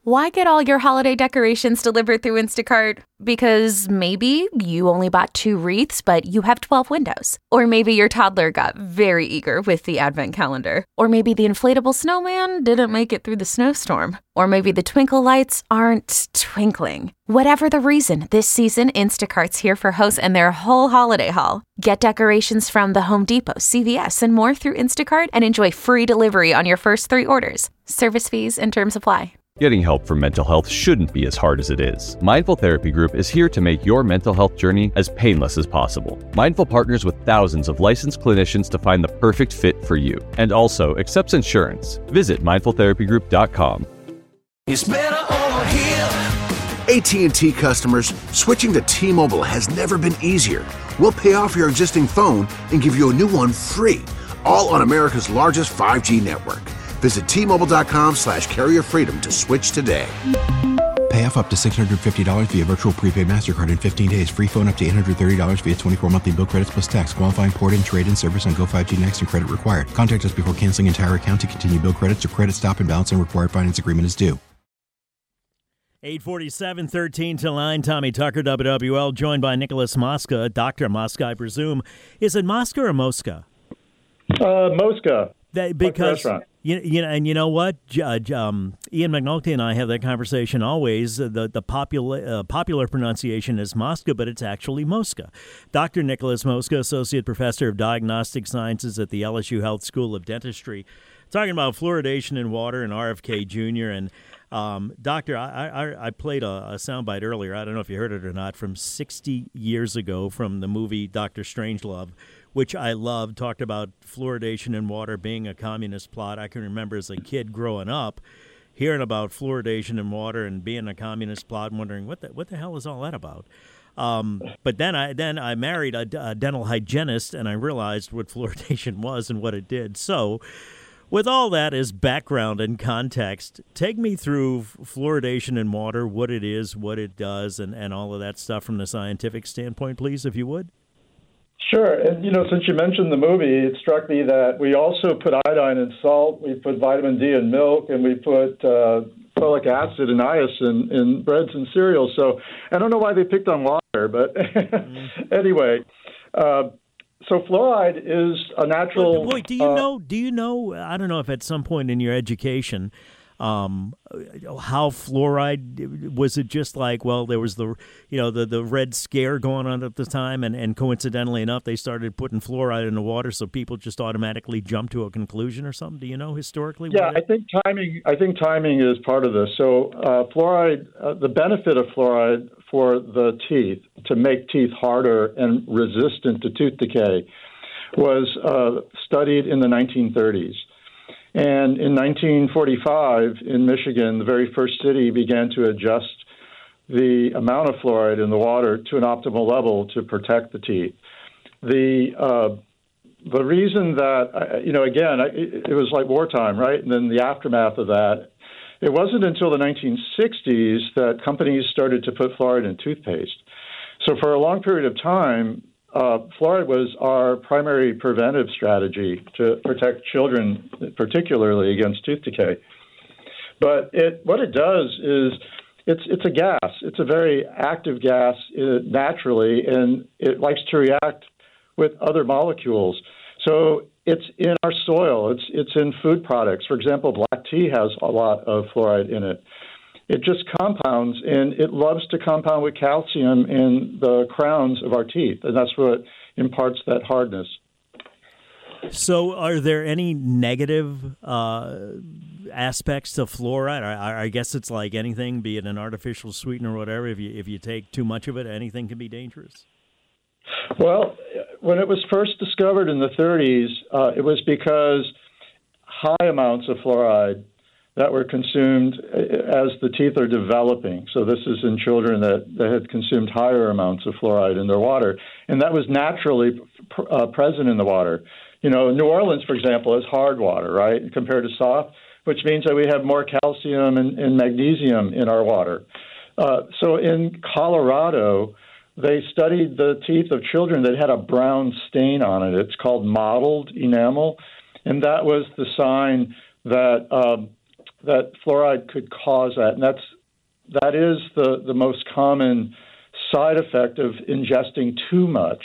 Why get all your holiday decorations delivered through Instacart? Because maybe you only bought 2 wreaths, but you have 12 windows. Or maybe your toddler got very eager with the advent calendar. Or maybe the inflatable snowman didn't make it through the snowstorm. Or maybe the twinkle lights aren't twinkling. Whatever the reason, this season, Instacart's here for hosts and their whole holiday haul. Get decorations from the Home Depot, CVS, and more through Instacart and enjoy free delivery on your first 3 orders. Service fees and terms apply. Getting help for mental health shouldn't be as hard as it is. Mindful Therapy Group is here to make your mental health journey as painless as possible. Mindful partners with thousands of licensed clinicians to find the perfect fit for you, and also accepts insurance. Visit mindfultherapygroup.com. It's better over here. AT&T customers, switching to T-Mobile has never been easier. We'll pay off your existing phone and give you a new one free, all on America's largest 5G network. Visit T-Mobile.com/carrier freedom to switch today. Pay off up to $650 via virtual prepaid MasterCard in 15 days. Free phone up to $830 via 24 monthly bill credits plus tax. Qualifying port-in, trade-in service on Go 5G Next and credit required. Contact us before canceling entire account to continue bill credits or credit stop and balance on required finance agreement is due. 847, 13 till 9. Tommy Tucker, WWL, joined by Nicholas Mosca. Dr. Mosca, I presume. Is it Mosca or Mosca? Mosca. Because you know what, Ian McNulty and I have that conversation always. The popular pronunciation is Mosca, but it's actually Mosca. Dr. Nicholas Mosca, Associate Professor of Diagnostic Sciences at the LSU Health School of Dentistry, talking about fluoridation in water and RFK Jr. And Doctor, I played a soundbite earlier. I don't know if you heard it or not, from 60 years ago from the movie Dr. Strangelove, which I loved, talked about fluoridation in water being a communist plot. I can remember as a kid growing up hearing about fluoridation in water and being a communist plot and wondering what the hell is all that about. But then I married a dental hygienist and I realized what fluoridation was and what it did. So with all that as background and context, take me through fluoridation in water, what it is, what it does, and all of that stuff from the scientific standpoint, please, if you would. Sure. And, since you mentioned the movie, it struck me that we also put iodine in salt, we put vitamin D in milk, and we put folic acid and niacin in breads and cereals. So I don't know why they picked on water, but anyway. So fluoride is a natural... Boy, do you know, I don't know if at some point in your education, how fluoride, was it just like, well, there was the Red Scare going on at the time, and coincidentally enough, they started putting fluoride in the water, so people just automatically jumped to a conclusion or something? Do you know historically? Yeah, I think timing is part of this. So fluoride, the benefit of fluoride for the teeth, to make teeth harder and resistant to tooth decay, was studied in the 1930s. And in 1945, in Michigan, the very first city began to adjust the amount of fluoride in the water to an optimal level to protect the teeth. The reason that, it was like wartime, right? And then the aftermath of that, it wasn't until the 1960s that companies started to put fluoride in toothpaste. So for a long period of time, fluoride was our primary preventive strategy to protect children, particularly against tooth decay. But what it does is it's a gas. It's a very active gas naturally, and it likes to react with other molecules. So it's in our soil. It's in food products. For example, black tea has a lot of fluoride in it. It just compounds, and it loves to compound with calcium in the crowns of our teeth, and that's what imparts that hardness. So are there any negative aspects to fluoride? I guess it's like anything, be it an artificial sweetener or whatever. If you take too much of it, anything can be dangerous. Well, when it was first discovered in the 30s, it was because high amounts of fluoride that were consumed as the teeth are developing. So this is in children that had consumed higher amounts of fluoride in their water. And that was naturally present in the water. New Orleans, for example, is hard water, right, compared to soft, which means that we have more calcium and magnesium in our water. So in Colorado, they studied the teeth of children that had a brown stain on it. It's called mottled enamel. And that was the sign that that fluoride could cause that, and that is the most common side effect of ingesting too much.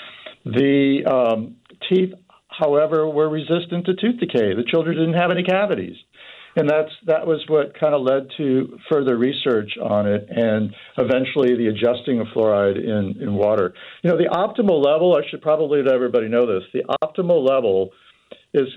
The teeth, however, were resistant to tooth decay. The children didn't have any cavities. And that was what kind of led to further research on it and eventually the adjusting of fluoride in water. You know, the optimal level, I should probably let everybody know this, the optimal level is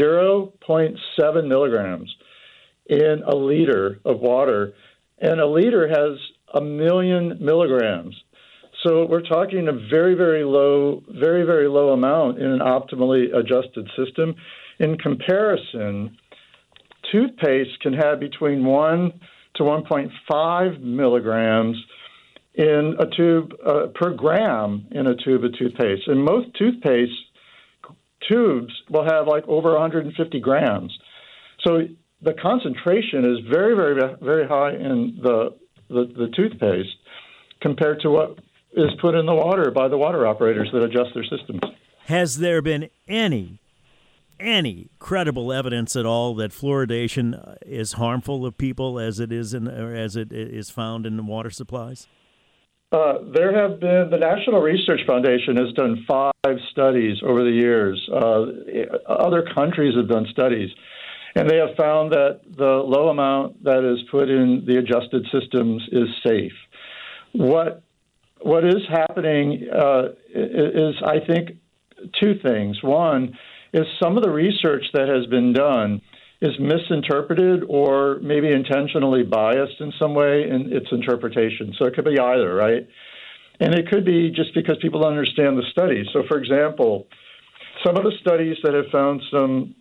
0.7 milligrams in a liter of water, and a liter has 1 million milligrams. So we're talking a very, very low amount in an optimally adjusted system. In comparison, toothpaste can have between 1 to 1.5 milligrams in a tube per gram in a tube of toothpaste. And most toothpaste tubes will have like over 150 grams. So the concentration is very, very, very high in the toothpaste compared to what is put in the water by the water operators that adjust their systems. Has there been any credible evidence at all that fluoridation is harmful to people as it is found in the water supplies? There have been, the National Research Foundation has done 5 studies over the years. Other countries have done studies, and they have found that the low amount that is put in the adjusted systems is safe. What is happening is, I think, 2 things. One is some of the research that has been done is misinterpreted or maybe intentionally biased in some way in its interpretation. So it could be either, right? And it could be just because people don't understand the studies. So, for example, some of the studies that have found some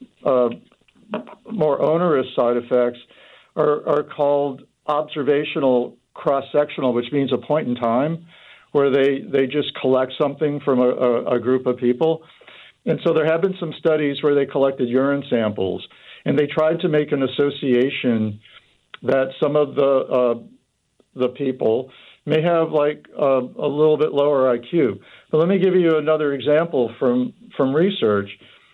more onerous side effects are called observational cross-sectional, which means a point in time where they just collect something from a group of people. And so there have been some studies where they collected urine samples, and they tried to make an association that some of the people may have like a little bit lower IQ. But let me give you another example from research.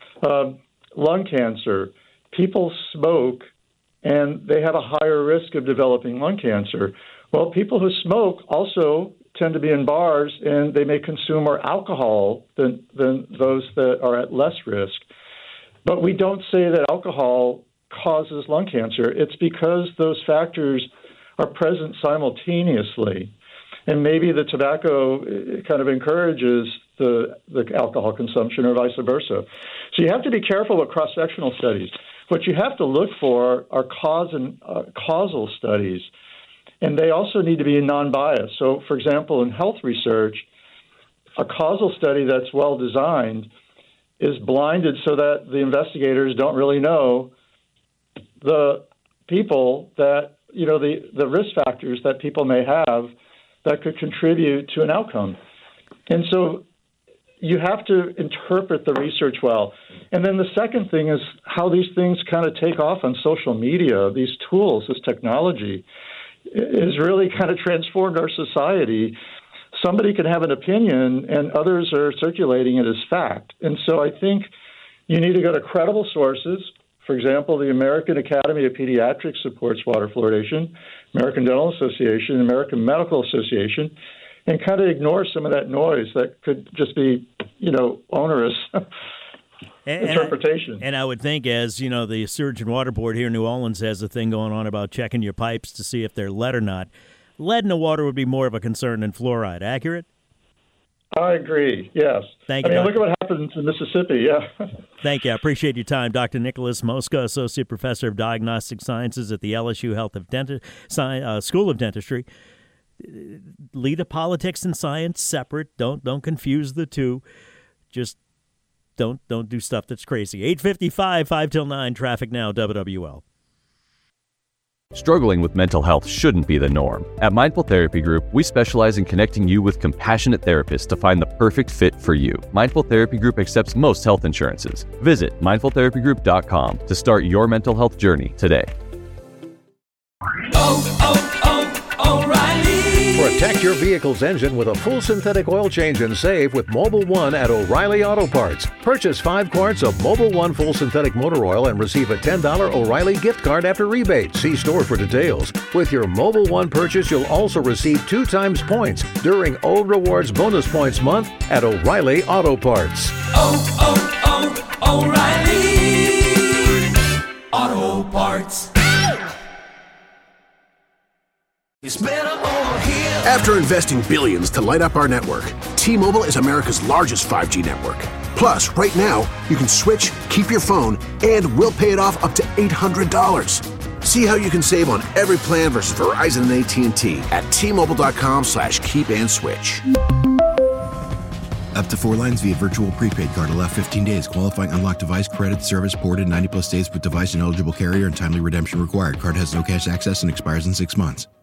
Lung cancer. People smoke, and they have a higher risk of developing lung cancer. Well, people who smoke also tend to be in bars, and they may consume more alcohol than those that are at less risk. But we don't say that alcohol causes lung cancer. It's because those factors are present simultaneously. And maybe the tobacco kind of encourages the alcohol consumption or vice versa. So you have to be careful with cross-sectional studies. What you have to look for are causal studies, and they also need to be non-biased. So, for example, in health research, a causal study that's well-designed is blinded so that the investigators don't really know the people that, you know, the risk factors that people may have that could contribute to an outcome. And so you have to interpret the research well. And then the second thing is how these things kind of take off on social media. These tools, this technology, has really kind of transformed our society. Somebody can have an opinion, and others are circulating it as fact. And so I think you need to go to credible sources. For example, the American Academy of Pediatrics supports water fluoridation, American Dental Association, American Medical Association, and kind of ignore some of that noise that could just be, you know, onerous interpretation. And I would think, as you know, the Surgeon Water Board here in New Orleans has a thing going on about checking your pipes to see if they're lead or not. Lead in the water would be more of a concern than fluoride. Accurate? I agree, yes. Thank you. I mean, look at what happens in Mississippi, yeah. Thank you. I appreciate your time. Dr. Nicholas Mosca, Associate Professor of Diagnostic Sciences at the LSU School of Dentistry. Lead the politics and science separate. Don't confuse the two. Just don't do stuff that's crazy. 8:55, 5 till 9, traffic now, WWL. Struggling with mental health shouldn't be the norm. At Mindful Therapy Group, we specialize in connecting you with compassionate therapists to find the perfect fit for you. Mindful Therapy Group accepts most health insurances. Visit mindfultherapygroup.com to start your mental health journey today. O'Reilly. Protect your vehicle's engine with a full synthetic oil change and save with Mobil 1 at O'Reilly Auto Parts. Purchase 5 quarts of Mobil 1 full synthetic motor oil and receive a $10 O'Reilly gift card after rebate. See store for details. With your Mobil 1 purchase, you'll also receive 2 times points during O Rewards Bonus Points Month at O'Reilly Auto Parts. O'Reilly Auto Parts. It's better over here. After investing billions to light up our network, T-Mobile is America's largest 5G network. Plus, right now, you can switch, keep your phone, and we'll pay it off up to $800. See how you can save on every plan versus Verizon and AT&T at T-Mobile.com/keep-and-switch. Up to 4 lines via virtual prepaid card. Allow 15 days. Qualifying unlocked device credit service ported 90 plus days with device and eligible carrier and timely redemption required. Card has no cash access and expires in 6 months.